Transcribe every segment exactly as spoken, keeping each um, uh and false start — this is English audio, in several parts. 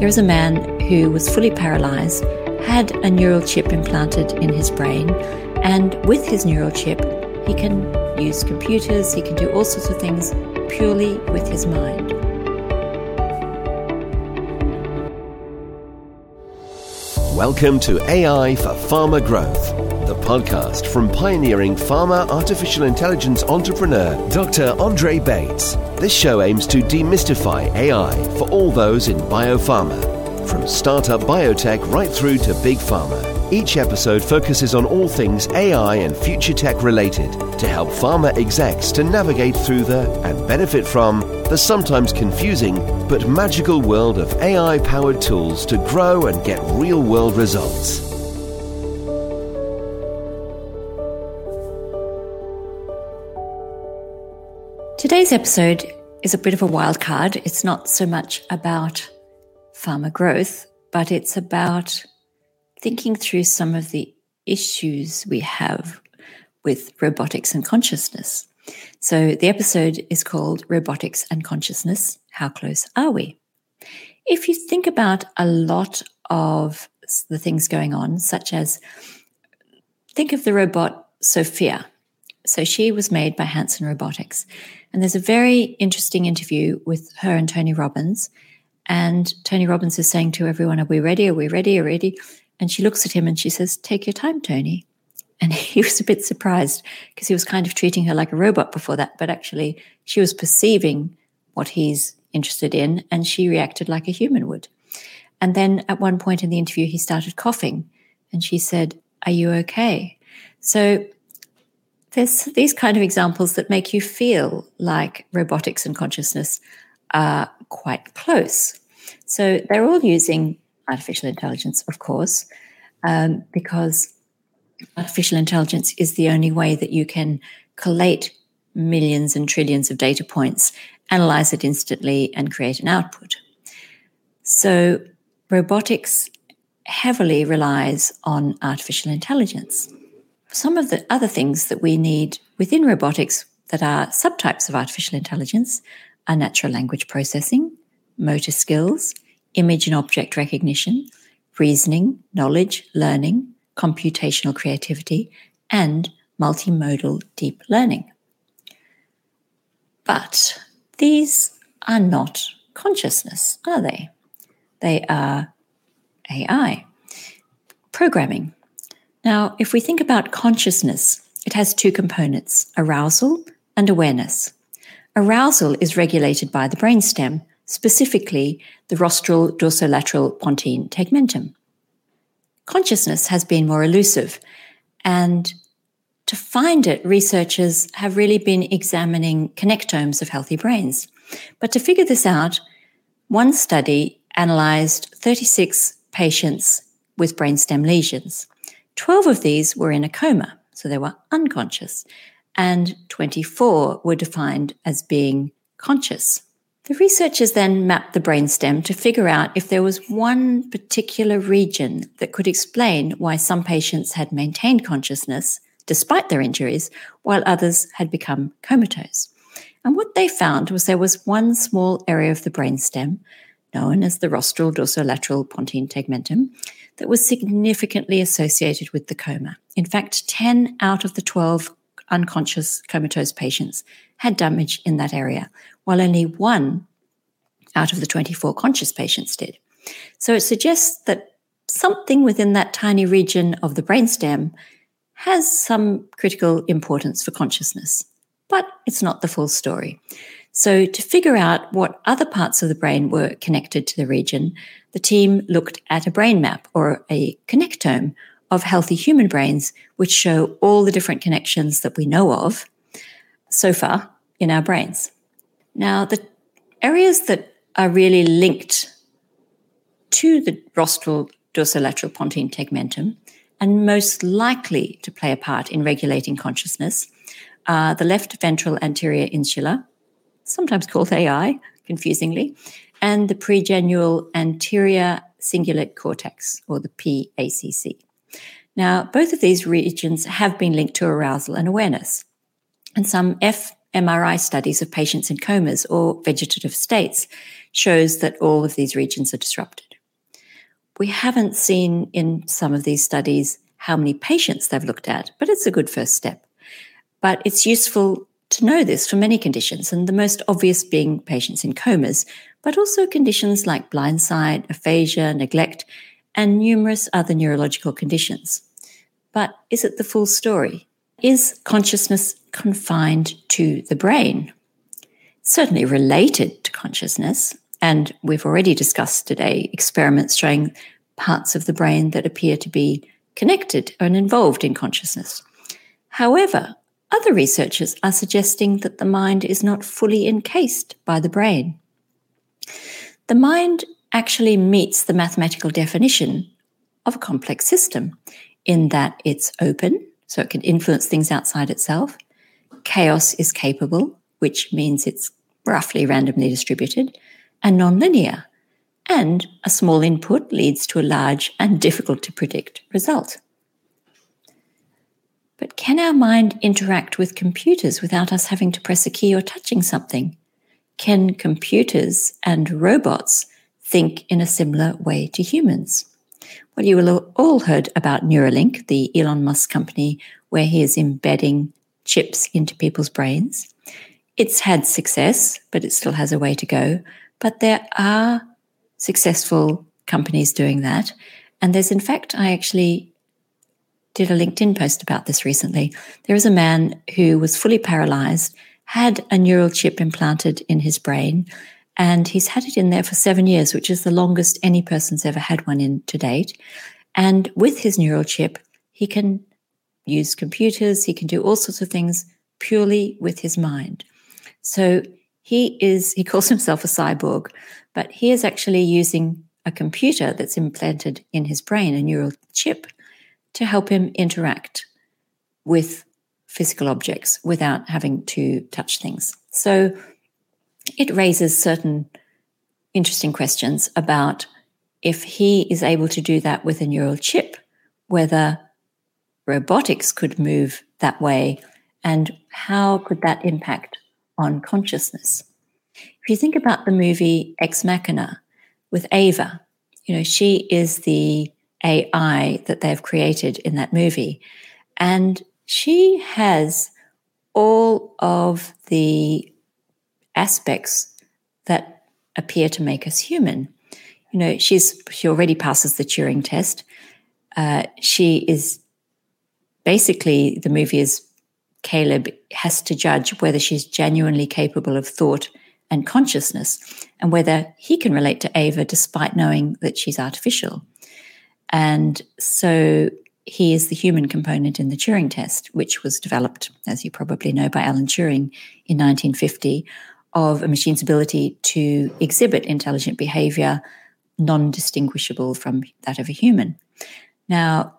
There is a man who was fully paralyzed, had a neural chip implanted in his brain, and with his neural chip, he can use computers, he can do all sorts of things purely with his mind. Welcome to A I for Pharma Growth, the podcast from pioneering pharma artificial intelligence entrepreneur Doctor Andre Bates. This show aims to demystify A I for all those in biopharma, from startup biotech right through to big pharma. Each episode focuses on all things A I and future tech related to help pharma execs to navigate through the and benefit from the sometimes confusing but magical world of A I-powered tools to grow and get real-world results. Today's episode is a bit of a wild card. It's not so much about pharma growth, but it's about thinking through some of the issues we have with robotics and consciousness. So the episode is called Robotics and Consciousness, How Close Are We? If you think about a lot of the things going on, such as, think of the robot Sophia. So she was made by Hanson Robotics. And there's a very interesting interview with her and Tony Robbins. And Tony Robbins is saying to everyone, are we ready? Are we ready? Are we ready? And she looks at him and she says, take your time, Tony. And he was a bit surprised because he was kind of treating her like a robot before that. But actually, she was perceiving what he's interested in, and she reacted like a human would. And then at one point in the interview, he started coughing. And she said, are you okay? So there's these kind of examples that make you feel like robotics and consciousness are quite close. So they're all using artificial intelligence, of course, um, because artificial intelligence is the only way that you can collate millions and trillions of data points, analyze it instantly, and create an output. So robotics heavily relies on artificial intelligence. Some of the other things that we need within robotics that are subtypes of artificial intelligence are natural language processing, motor skills, image and object recognition, reasoning, knowledge, learning, computational creativity, and multimodal deep learning. But these are not consciousness, are they? They are A I, programming. Now, if we think about consciousness, it has two components, arousal and awareness. Arousal is regulated by the brainstem, specifically the rostral dorsolateral pontine tegmentum. Consciousness has been more elusive, and to find it, researchers have really been examining connectomes of healthy brains. But to figure this out, one study analyzed thirty-six patients with brainstem lesions. twelve of these were in a coma, so they were unconscious, and twenty-four were defined as being conscious. The researchers then mapped the brainstem to figure out if there was one particular region that could explain why some patients had maintained consciousness despite their injuries, while others had become comatose. And what they found was there was one small area of the brainstem, known as the rostral dorsolateral pontine tegmentum, that was significantly associated with the coma. In fact, ten out of the twelve unconscious comatose patients had damage in that area, while only one out of the twenty-four conscious patients did. So it suggests that something within that tiny region of the brainstem has some critical importance for consciousness, but it's not the full story. So to figure out what other parts of the brain were connected to the region, the team looked at a brain map or a connectome of healthy human brains, which show all the different connections that we know of so far in our brains. Now, the areas that are really linked to the rostral dorsolateral pontine tegmentum and most likely to play a part in regulating consciousness are the left ventral anterior insula, sometimes called A I, confusingly, and the pregenual anterior cingulate cortex, or the P A C C. Now, both of these regions have been linked to arousal and awareness, and some fMRI studies of patients in comas or vegetative states shows that all of these regions are disrupted. We haven't seen in some of these studies how many patients they've looked at, but it's a good first step. But it's useful to know this for many conditions, and the most obvious being patients in comas, but also conditions like blind sight, aphasia, neglect, and numerous other neurological conditions. But is it the full story? Is consciousness confined to the brain? Certainly related to consciousness, and we've already discussed today experiments showing parts of the brain that appear to be connected and involved in consciousness. However, other researchers are suggesting that the mind is not fully encased by the brain. The mind actually meets the mathematical definition of a complex system in that it's open, so it can influence things outside itself. Chaos is capable, which means it's roughly randomly distributed, and nonlinear. And a small input leads to a large and difficult to predict result. But can our mind interact with computers without us having to press a key or touching something? Can computers and robots think in a similar way to humans? Well, you will have all heard about Neuralink, the Elon Musk company, where he is embedding chips into people's brains. It's had success, but it still has a way to go. But there are successful companies doing that. And there's, in fact, I actually did a LinkedIn post about this recently. There is a man who was fully paralyzed, had a neural chip implanted in his brain, and he's had it in there for seven years, which is the longest any person's ever had one in to date. And with his neural chip, he can use computers, he can do all sorts of things purely with his mind. So he is, he calls himself a cyborg, but he is actually using a computer that's implanted in his brain, a neural chip, to help him interact with physical objects without having to touch things. So it raises certain interesting questions about if he is able to do that with a neural chip, whether robotics could move that way, and how could that impact on consciousness. If you think about the movie Ex Machina with Ava, you know, she is the A I that they've created in that movie, and she has all of the aspects that appear to make us human. You know, she's she already passes the Turing test. Uh, she is basically, the movie is Caleb has to judge whether she's genuinely capable of thought and consciousness, and whether he can relate to Ava despite knowing that she's artificial. And so he is the human component in the Turing test, which was developed, as you probably know, by Alan Turing in nineteen fifty, of a machine's ability to exhibit intelligent behavior non-distinguishable from that of a human. Now,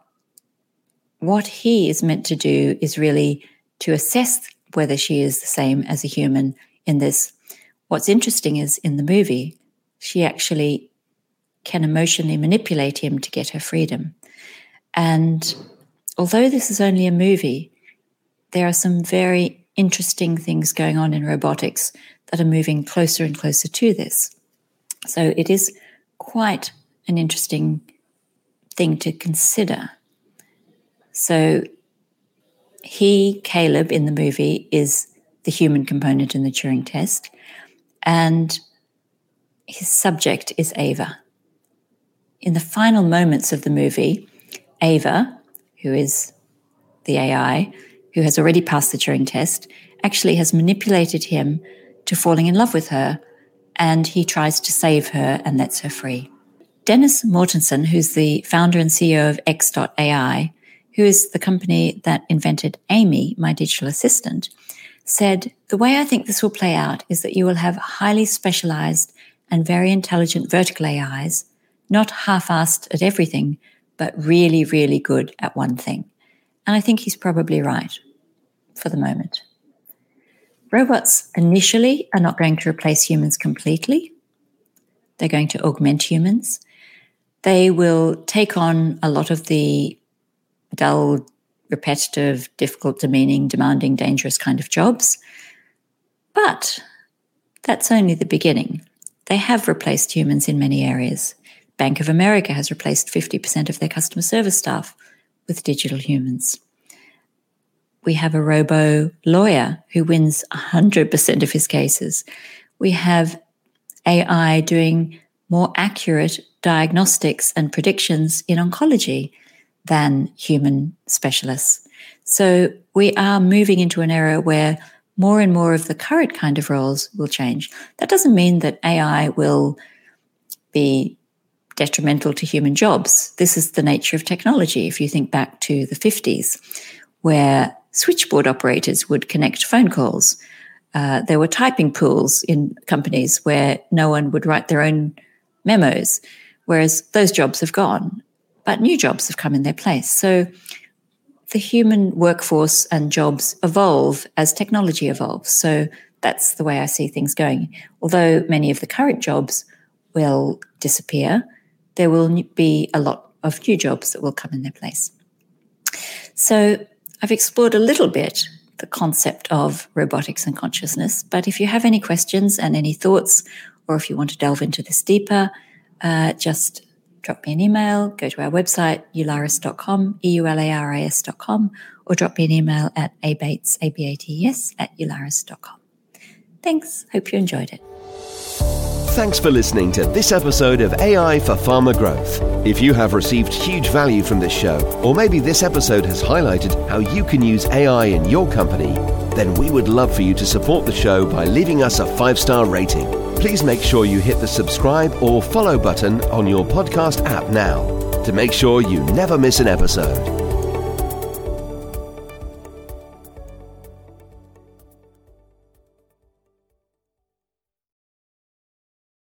what he is meant to do is really to assess whether she is the same as a human in this. What's interesting is in the movie, she actually can emotionally manipulate him to get her freedom. And although this is only a movie, there are some very interesting things going on in robotics that are moving closer and closer to this. So it is quite an interesting thing to consider. So he, Caleb, in the movie, is the human component in the Turing test, and his subject is Ava. In the final moments of the movie, Ava, who is the A I, who has already passed the Turing test, actually has manipulated him to falling in love with her, and he tries to save her and lets her free. Dennis Mortensen, who's the founder and C E O of X dot A I, who is the company that invented Amy, my digital assistant, said, "The way I think this will play out is that you will have highly specialized and very intelligent vertical A Is, not half-assed at everything, but really, really good at one thing." And I think he's probably right for the moment. Robots initially are not going to replace humans completely. They're going to augment humans. They will take on a lot of the dull, repetitive, difficult, demeaning, demanding, dangerous kind of jobs. But that's only the beginning. They have replaced humans in many areas. Bank of America has replaced fifty percent of their customer service staff with digital humans. We have a robo-lawyer who wins one hundred percent of his cases. We have A I doing more accurate diagnostics and predictions in oncology than human specialists. So we are moving into an era where more and more of the current kind of roles will change. That doesn't mean that A I will be detrimental to human jobs. This is the nature of technology. If you think back to the fifties, where switchboard operators would connect phone calls, uh, there were typing pools in companies where no one would write their own memos, whereas those jobs have gone, but new jobs have come in their place. So the human workforce and jobs evolve as technology evolves. So that's the way I see things going. Although many of the current jobs will disappear, there will be a lot of new jobs that will come in their place. So I've explored a little bit the concept of robotics and consciousness, but if you have any questions and any thoughts, or if you want to delve into this deeper, uh, just drop me an email, go to our website, eularis dot com, E U L A R I S dot com, or drop me an email at abates, A B A T E S, at eularis dot com. Thanks. Hope you enjoyed it. Thanks for listening to this episode of A I for Farmer Growth. If you have received huge value from this show, or maybe this episode has highlighted how you can use A I in your company, then we would love for you to support the show by leaving us a five-star rating. Please make sure you hit the subscribe or follow button on your podcast app now to make sure you never miss an episode.